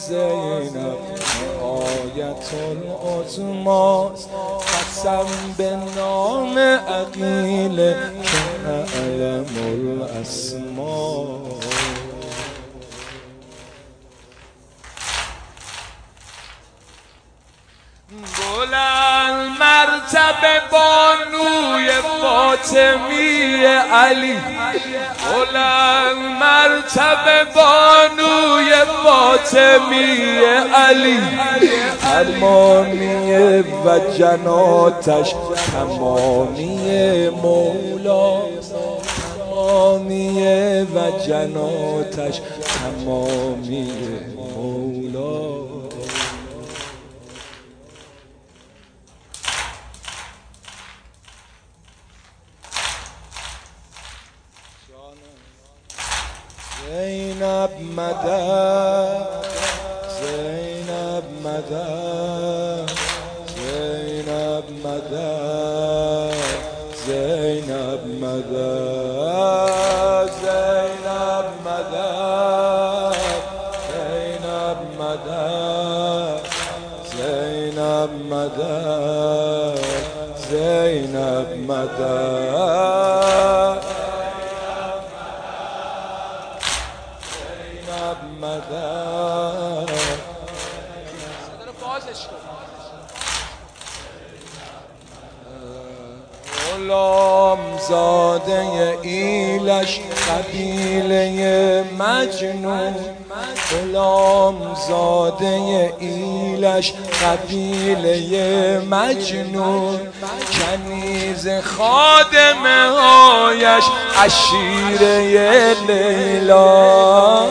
زینب نهایت العظماست، قسم به نام عقیل که اعلم الاسما. بلند مرتبه بانوی فاطمی علی، بلند مرتبه بانوی فاطمی علی، تمامی و جناتش تمامی مولاست، تمامی و جناتش تمامی مولاست. زینب مدد، زینب مدد، زینب مدد، زینب مدد، زینب مدد، زینب مدد، زینب مدد، زینب مدد، مدد. غلام زاده ایلش قبیله مجنون، غلام زاده ایلش قبیله مجنون، کنیز خادمه هایش عشیره لیلا.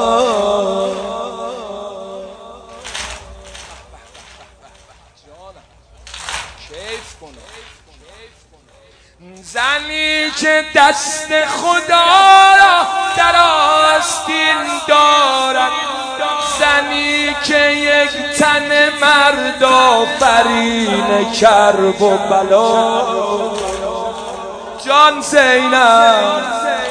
زنی که دست خدا را در آستین دارد، زنی که یک تن مرد آفرین کرب و بلا. جان زینب،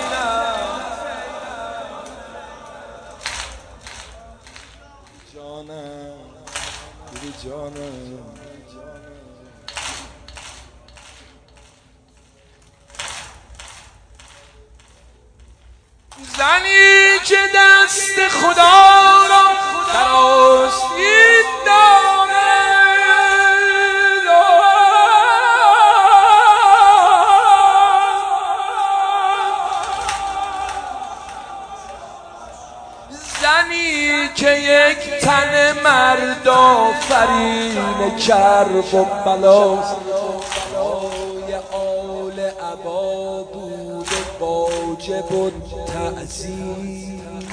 جانم بیبی جانم، زنی که دست خدا را در آستین دارد، زنی که یک تن مرد آفرین کرب و بلاست. بلای آل عبا بوده واجب التعظیم،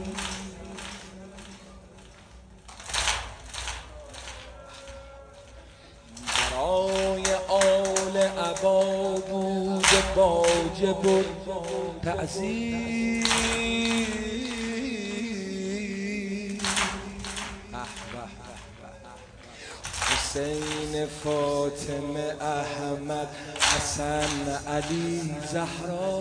برای آل عبا بوده واجب التعظیم. حسین، فاطمه، احمد، حسن، علی، زهرا.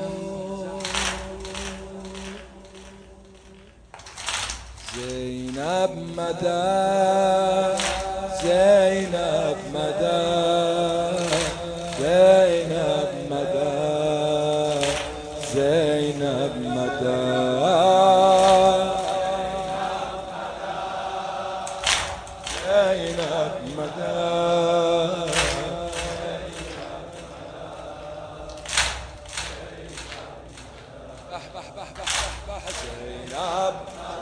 زینب مدد، زینب مدد، زینب مدد، زینب مدد، زینب مدد. زینب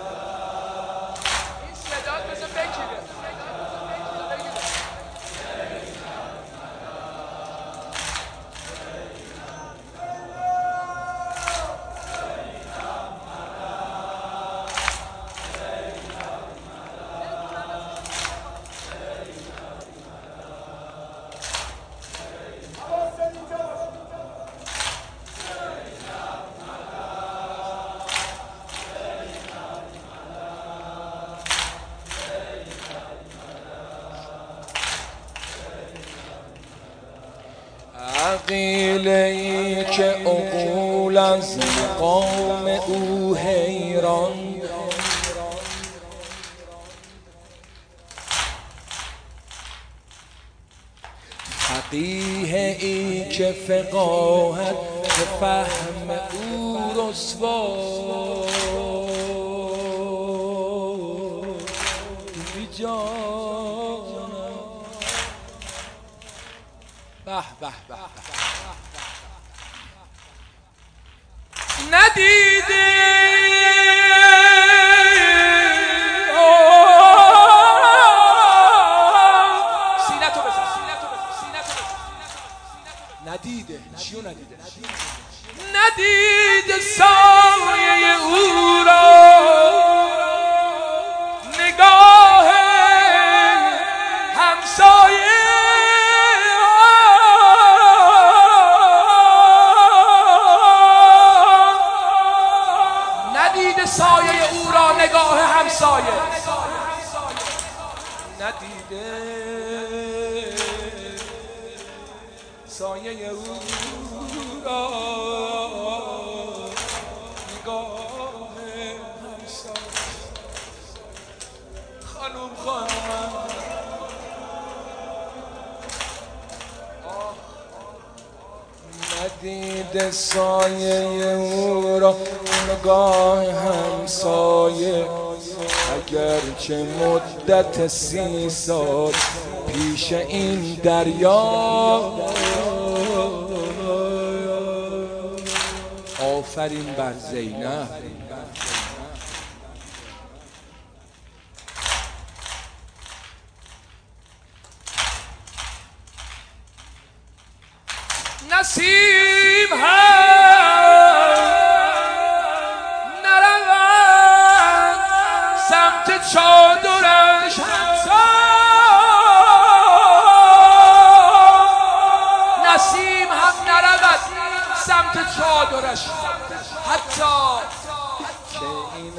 عقیله‌ای که عقول از مقام او حیران، فقیه ای که فقاهت به فهم او رسوا بی جانم. به به به ندیده ندیده چیو ندیده؟ ندیده سایه او را نگاه همسایه. ندیده سایه او را نگاه همسایه. ندیده سایه او را نگاه همسایه. خانوم ندیده سایه او را نگاه همسایه. اگرچه مدت 30 سال پیش این دریا. آفرین بر زینب. نسیم هم نرود سمت چادرش. نسیم هم نرود سمت چادرش حتی که این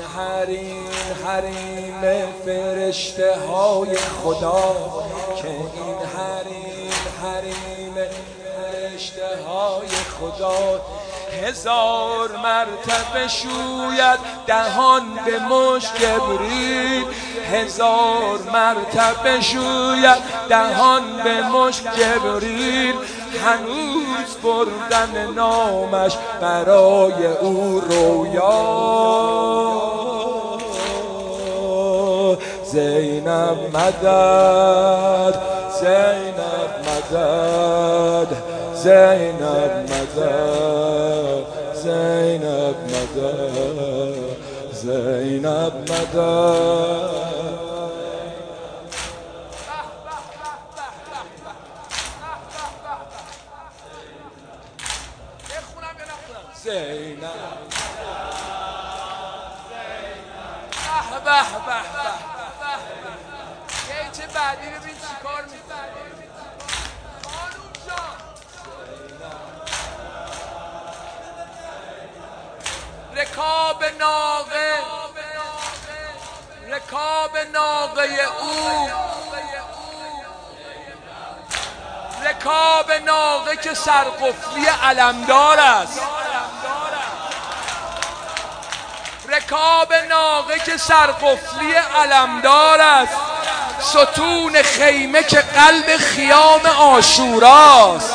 حریم فرشته های خدا. که این حریم فرشته های خدا 1000 مرتبه شوید دهان به مشت جبریل. 1000 مرتبه شوید دهان به مشت جبریل. هنوز بردن نامش برای او رویا. زینب مدد، زینب مدد، زینب مدد، زینب مدد، زینب مدد. زینب به به به چه بعدی ببین چی کار می‌کنه خانوم جان. رکاب ناقه او، رکاب ناقه که سرقفلی علمدار است. رکاب ناقه که سرقفلی علمدار است. ستون خیمه که قلب خیام عاشوراست.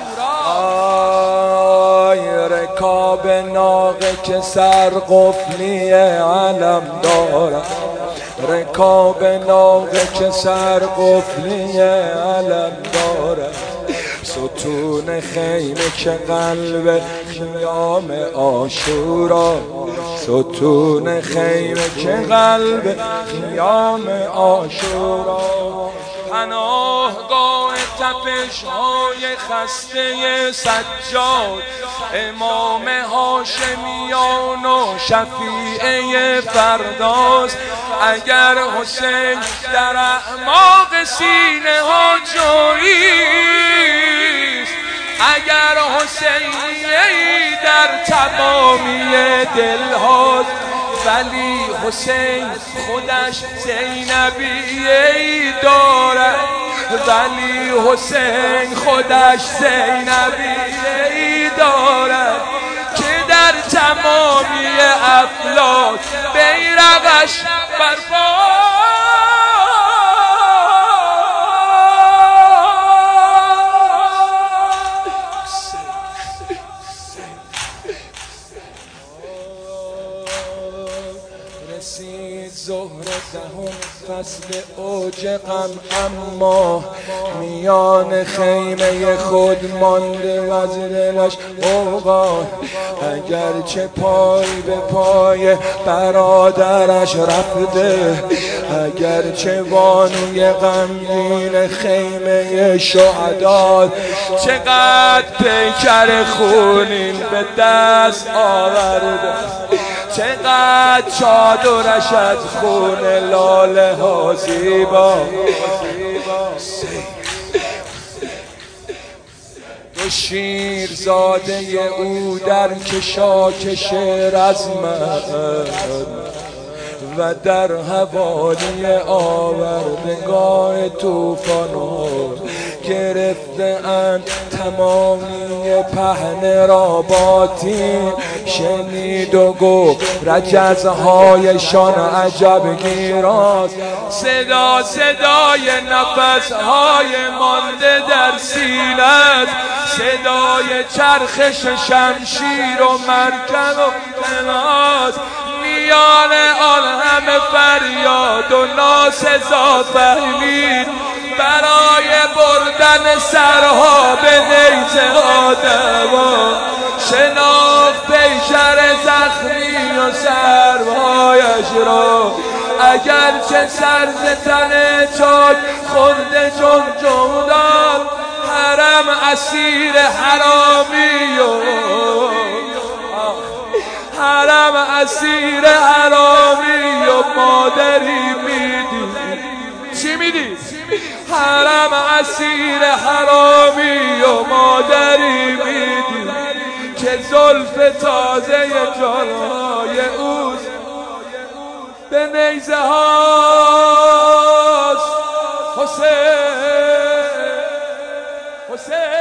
آی رکاب ناقه که سرقفلی علمدار است. رکاب ناقه که سرقفلی علمدار است. ستون خیمه که قلب خیام عاشورا. ستون خیمه که قلب خیام عاشورا. پناهگاه تپش های خسته سجاد. امام هاشمیان و شفیع فرداست. اگر حسین در اعماق سینه ها جاییست. اگر حسینی در تمامی دل هاست. ولی حسین خودش زینبیه‌ای دارد. ولی حسین خودش زینبیه‌ای دارد که در تمامی افلاک بیرقش برپا. رسید ظهر دهم فصل اوج غم، اما میان خیمه خود مانده از دلش اوقات. اگرچه پای به پای برادرش رفته، اگرچه بانوی غمگین خیمه شهدا، چقدر پیکر خونین به دست آورده، چقدر چادرش از خون لاله ها زیبا. دو شیرزاده او در کشاکش رزمند و در حوالی آوردگاه توفان ها گرفته اند تمامی پهن را باطین. شنید و گفت رجزهایشان عجب گیراست، صدا صدای نفسهای مانده در سینه، صدای چرخش شمشیر و مرکب و قناس. میان آن همه فریاد و ناسزا فهمید برای بردن سرها به نیزه آدما. شناخت پیکر زخمی و سرهایش را، اگرچه سر ز تن چاک خورده چون جمدان. حرم اسیر حرامی و حرم اسیر حرامی و مادری میدی. چی میدی؟ حرم اسیر حرامی و مادری میدی که زلف تازه جانهای اوست به نیزه هاست. حسین حسین